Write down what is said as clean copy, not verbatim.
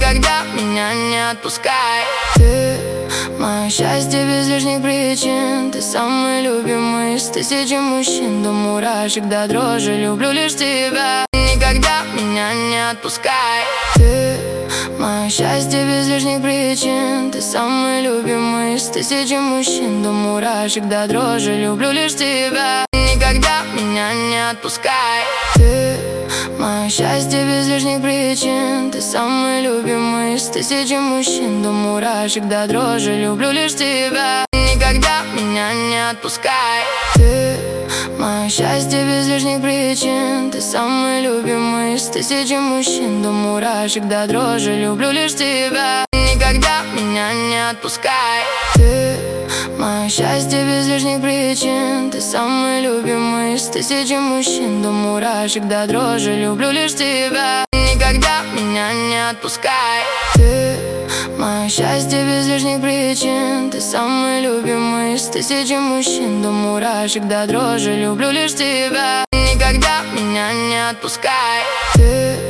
никогда меня не отпускай. Ты мое счастье без лишних причин. Ты самый любимый из тысячи мужчин. До мурашек, до дрожи, люблю лишь тебя. Никогда меня не отпускай. Ты мое счастье без лишних причин. Ты самый любимый из тысячи мужчин. До мурашек, до дрожи, люблю лишь тебя. Никогда меня не отпускай. Ты мое счастье без лишних причин. Ты самый любимый из тысячи мужчин. До мурашек, до дрожи, люблю лишь тебя. Никогда меня не отпускай. Ты мое счастье без лишних причин. Ты самый любимый из тысячи мужчин. До мурашек, до дрожи, люблю лишь тебя. Никогда меня не отпускай. Ты мое счастье без лишних причин. Ты самый любимый из тысячи мужчин. До мурашек, до дрожи, люблю лишь тебя. Никогда меня не отпускай. Ты мое счастье без лишних причин. Ты самый любимый из тысячи мужчин. До мурашек, до дрожи, люблю лишь тебя. Никогда меня не отпускай. Ты